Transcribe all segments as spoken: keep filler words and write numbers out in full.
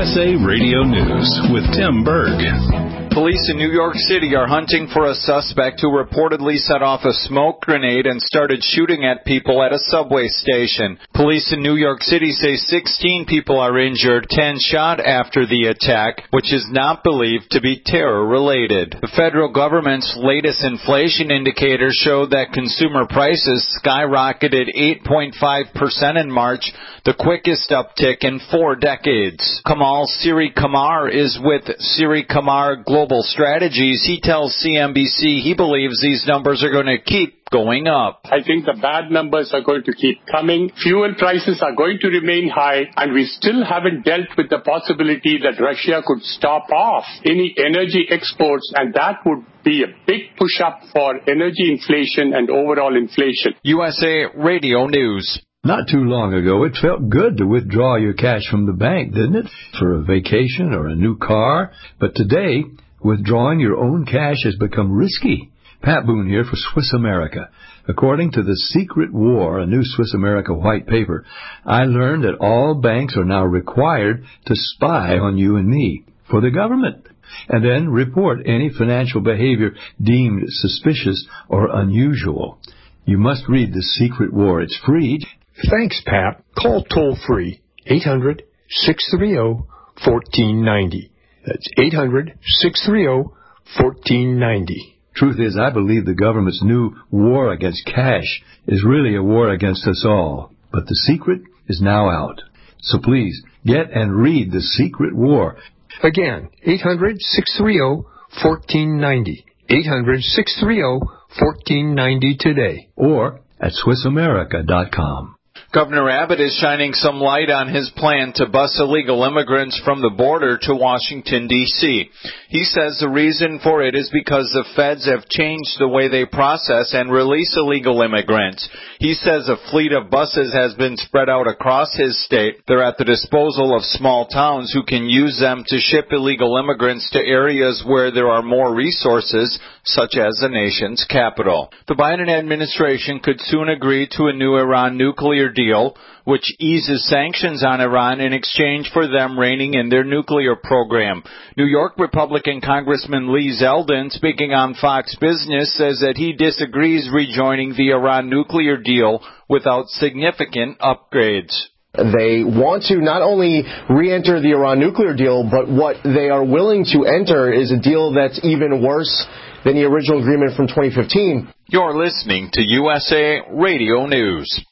S A Radio News with Tim Berg. Police in New York City are hunting for a suspect who reportedly set off a smoke grenade and started shooting at people at a subway station. Police in New York City say sixteen people are injured, ten shot after the attack, which is not believed to be terror-related. The federal government's latest inflation indicators showed that consumer prices skyrocketed eight point five percent in March, the quickest uptick in four decades. Kamal Siri Kamar is with Siri Kamar Global Strategies. He tells C N B C he believes these numbers are going to keep going up. I think the bad numbers are going to keep coming. Fuel prices are going to remain high, and we still haven't dealt with the possibility that Russia could stop off any energy exports, and that would be a big push-up for energy inflation and overall inflation. U S A Radio News. Not too long ago, it felt good to withdraw your cash from the bank, didn't it? For a vacation or a new car. But today, withdrawing your own cash has become risky. Pat Boone here for Swiss America. According to The Secret War, a new Swiss America white paper, I learned that all banks are now required to spy on you and me for the government, and then report any financial behavior deemed suspicious or unusual. You must read The Secret War. It's free. Thanks, Pat. Call toll-free eight hundred, six three zero, one four nine zero. That's eight hundred, six three zero, one four nine zero. Truth is, I believe the government's new war against cash is really a war against us all. But the secret is now out. So please, get and read The Secret War. Again, eight hundred, six three zero, one four nine zero. eight hundred, six three zero, one four nine zero today. Or at Swiss America dot com. Governor Abbott is shining some light on his plan to bus illegal immigrants from the border to Washington, D C He says the reason for it is because the feds have changed the way they process and release illegal immigrants. He says a fleet of buses has been spread out across his state. They're at the disposal of small towns who can use them to ship illegal immigrants to areas where there are more resources, such as the nation's capital. The Biden administration could soon agree to a new Iran nuclear deal, which eases sanctions on Iran in exchange for them reining in their nuclear program. New York Republican Congressman Lee Zeldin, speaking on Fox Business, says that he disagrees rejoining the Iran nuclear deal without significant upgrades. They want to not only re-enter the Iran nuclear deal, but what they are willing to enter is a deal that's even worse than the original agreement from twenty fifteen. You're listening to U S A Radio News.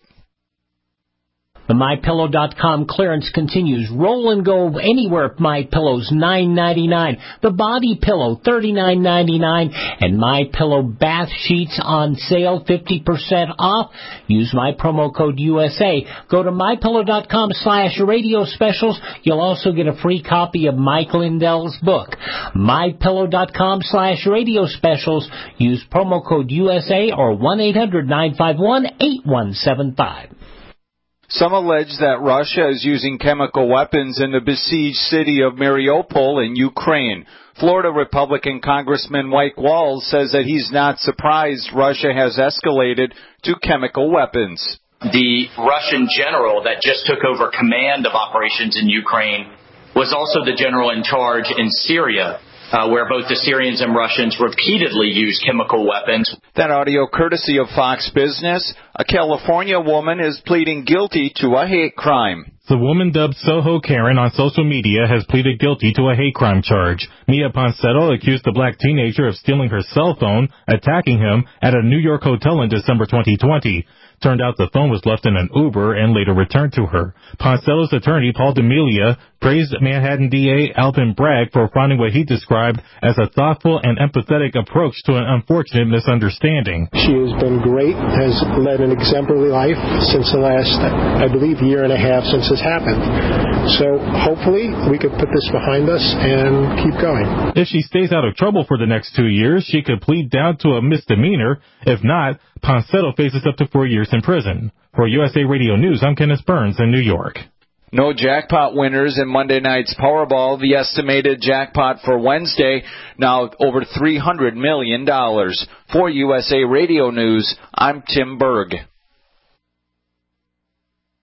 The My Pillow dot com clearance continues. Roll and go anywhere. MyPillow's nine ninety-nine. The Body Pillow thirty-nine ninety-nine, and MyPillow bath sheets on sale fifty percent off. Use my promo code U S A. Go to My Pillow dot com slash radio specials. You'll also get a free copy of Mike Lindell's book. My Pillow dot com slash radio specials. Use promo code U S A or one eight hundred nine five one eight one seven five. Some allege that Russia is using chemical weapons in the besieged city of Mariupol in Ukraine. Florida Republican Congressman Mike Walz says that he's not surprised Russia has escalated to chemical weapons. The Russian general that just took over command of operations in Ukraine was also the general in charge in Syria, Uh, where both the Syrians and Russians repeatedly use chemical weapons. That audio courtesy of Fox Business. A California woman is pleading guilty to a hate crime. The woman dubbed Soho Karen on social media has pleaded guilty to a hate crime charge. Mia Ponsetto accused the black teenager of stealing her cell phone, attacking him at a New York hotel in December twenty twenty. Turned out the phone was left in an Uber and later returned to her. Ponsetto's attorney, Paul D'Amelia, praised Manhattan D A Alvin Bragg for finding what he described as a thoughtful and empathetic approach to an unfortunate misunderstanding. She has been great, has led an exemplary life since the last, I believe, year and a half since this happened. So hopefully we could put this behind us and keep going. If she stays out of trouble for the next two years, she could plead down to a misdemeanor. If not, Ponsetto faces up to four years in prison. For U S A Radio News, I'm Kenneth Burns in New York. No jackpot winners in Monday night's Powerball. The estimated jackpot for Wednesday, now over three hundred million dollars. For U S A Radio News, I'm Tim Berg.